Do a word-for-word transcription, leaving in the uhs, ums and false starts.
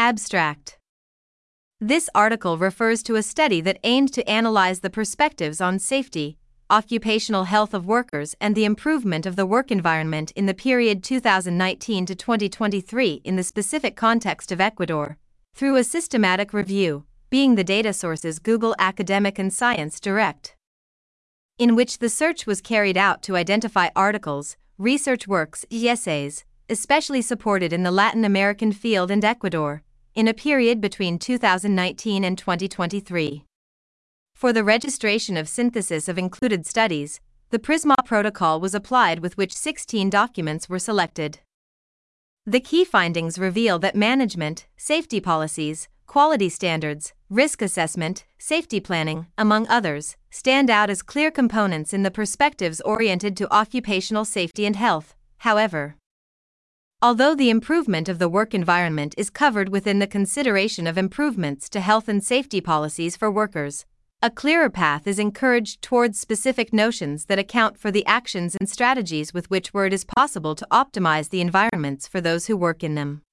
Abstract. This article refers to a study that aimed to analyze the perspectives on safety, occupational health of workers and the improvement of the work environment in the period two thousand nineteen to twenty twenty-three in the specific context of Ecuador, through a systematic review, being the data sources Google Academic and Science Direct, in which the search was carried out to identify articles, research works, essays, especially supported in the Latin American field and Ecuador, in a period between two thousand nineteen and twenty twenty-three. For the registration of synthesis of included studies, the PRISMA protocol was applied with which sixteen documents were selected. The key findings reveal that management, safety policies, quality standards, risk assessment, safety planning, among others, stand out as clear components in the perspectives oriented to occupational safety and health. However, although the improvement of the work environment is covered within the consideration of improvements to health and safety policies for workers, a clearer path is encouraged towards specific notions that account for the actions and strategies with which where it is possible to optimize the environments for those who work in them.